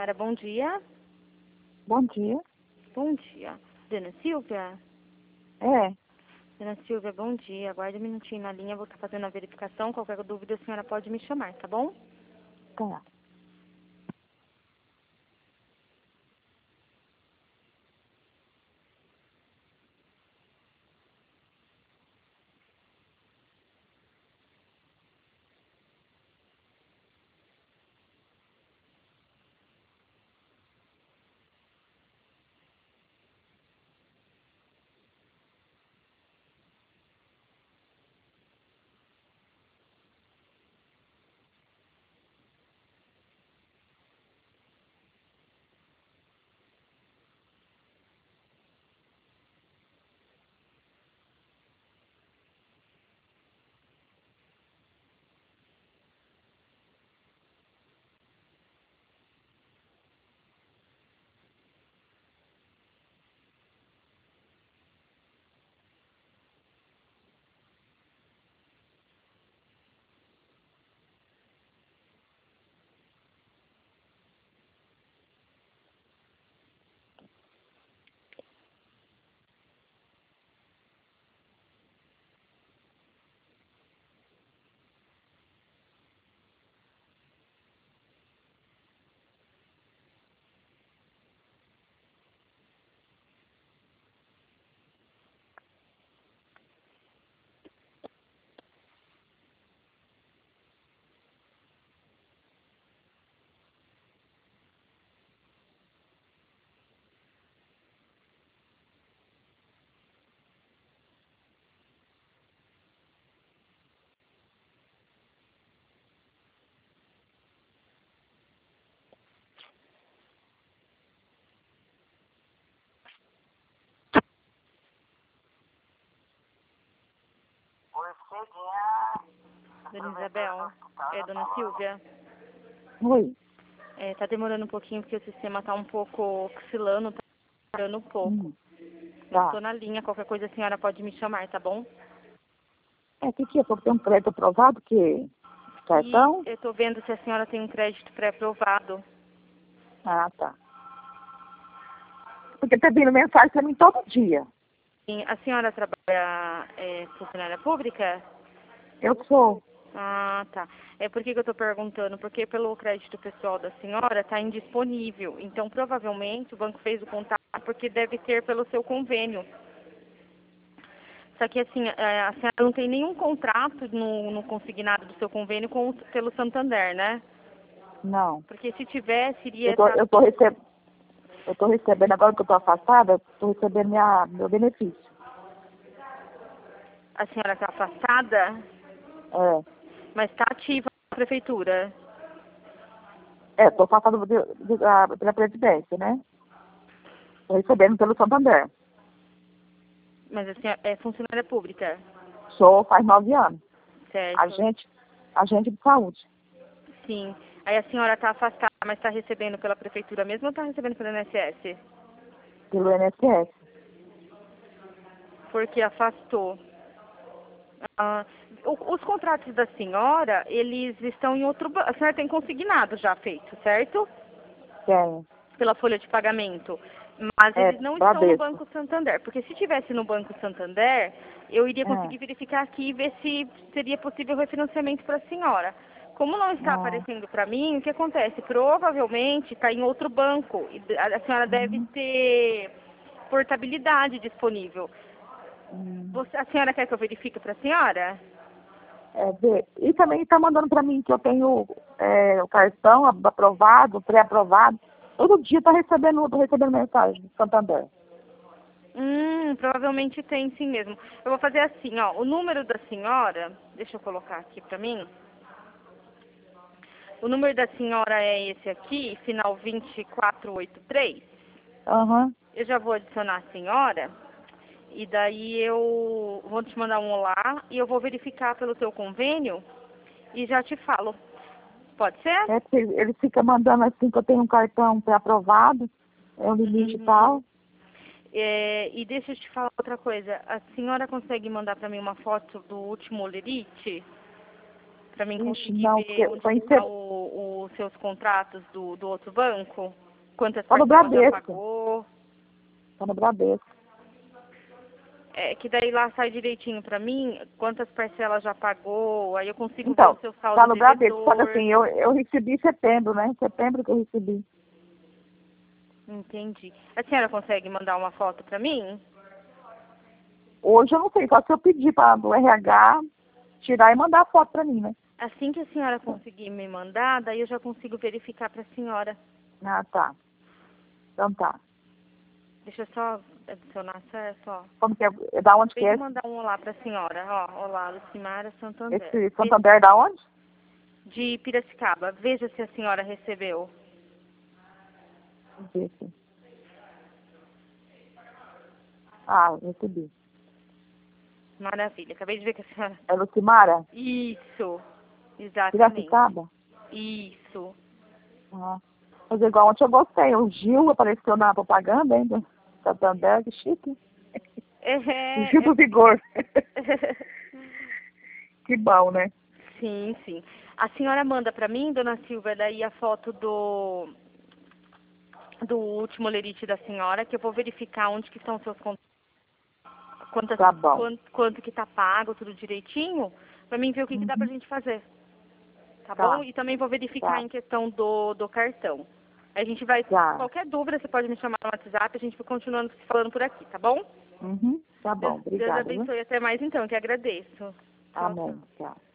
senhora, bom dia. Bom dia. Bom dia. Dona Silvia? É, Dona Silvia, bom dia. Aguarde um minutinho na linha, vou estar fazendo a verificação. Qualquer dúvida, a senhora pode me chamar, tá bom? tá. Dona Isabel, Dona Silvia. Oi. Tá demorando um pouquinho porque o sistema tá um pouco oscilando, tá demorando um pouco. Eu Tá. estou na linha, qualquer coisa a senhora pode me chamar, tá bom? Que é? Porque tem um crédito aprovado, que cartão? E eu tô vendo se a senhora tem um crédito pré-aprovado. Ah, tá. Porque tá vindo mensagem pra mim todo dia. Sim, a senhora trabalha funcionária pública? Eu sou. Ah, tá. Por que eu estou perguntando? Porque pelo crédito pessoal da senhora está indisponível. Então, provavelmente, o banco fez o contato porque deve ter pelo seu convênio. Só que, assim, a senhora não tem nenhum contrato no consignado do seu convênio pelo Santander, né? Não. Porque se tivesse, iria Eu tô, estar... eu tô, receb... eu tô recebendo, agora que eu tô afastada, tô recebendo meu benefício. A senhora está afastada, É. mas está ativa na prefeitura. Tô afastada pela presidência, né? Tô recebendo pelo Santander. Mas a senhora é funcionária pública, Sou faz 9 anos. certo? Agente de saúde. Sim. Aí a senhora está afastada, mas está recebendo pela prefeitura mesmo ou está recebendo pelo INSS? Pelo INSS. Porque afastou. Ah, os contratos da senhora, eles estão em outro banco. A senhora tem consignado já feito, certo? Tem. Pela folha de pagamento. Mas eles não estão no Bradesco. Banco Santander. Porque se tivesse no Banco Santander, eu iria É. conseguir verificar aqui e ver se seria possível refinanciamento para a senhora. Como não está Ah. aparecendo para mim, o que acontece? Provavelmente está em outro banco. E a senhora deve Uhum. ter portabilidade disponível. Hum. A senhora quer que eu verifique para a senhora? E também está mandando para mim que eu tenho o cartão aprovado, pré-aprovado. Todo dia tô recebendo mensagem do Santander. Provavelmente tem sim mesmo. Eu vou fazer assim, ó, o número da senhora, deixa eu colocar aqui pra mim. O número da senhora é esse aqui, final 2483. Aham. Eu já vou adicionar a senhora e daí eu vou te mandar um olá e eu vou verificar pelo teu convênio e já te falo. Pode ser? Porque ele fica mandando assim que eu tenho um cartão pré-aprovado, é um limite e Uhum. tal. E deixa eu te falar outra coisa. A senhora consegue mandar pra mim uma foto do último olerite? Pra mim Ixi, conseguir não, ver porque onde foi está o seus contratos do outro banco? Quantas Tá no parcelas já Bradesco. pagou? Tá no Bradesco. É, que daí lá sai direitinho pra mim, quantas parcelas já pagou, aí eu consigo ver Então, o seu saldo tá no Bradesco. Só que devedor. assim, eu recebi em setembro, né? Em setembro que eu recebi. Entendi. A senhora consegue mandar uma foto pra mim? Hoje eu não sei, só se eu pedir do RH tirar e mandar a foto pra mim, né? Assim que a senhora conseguir me mandar, daí eu já consigo verificar pra senhora. Ah, tá. Então tá. Deixa eu só adicionar só. Como que é? Da onde que Deixa é eu mandar um olá pra senhora. Ó, olá, Lucimara Santander. esse Santander da onde? De Piracicaba. Veja se a senhora recebeu. Esse. Ah, recebi. Maravilha. Acabei de ver que a senhora... É Lucimara? Isso. Exatamente. Piracicaba? Isso. Ah. Mas igual ontem eu gostei. O Gil apareceu na propaganda ainda. Santander, que chique. O Gil do Vigor. Que bom, né? Sim, sim. A senhora manda pra mim, dona Silvia, daí a foto do último lerite da senhora, que eu vou verificar onde que estão seus contratos, Tá bom. quanto que tá pago, tudo direitinho, pra mim ver o que que dá pra gente fazer. Tá bom? E também vou verificar em questão do cartão. A gente vai, qualquer dúvida, você pode me chamar no WhatsApp, a gente vai continuando se falando por aqui, tá bom? Tá bom, Deus obrigada. abençoe, até mais então, que agradeço. Tchau, Amém. tchau. Tchau.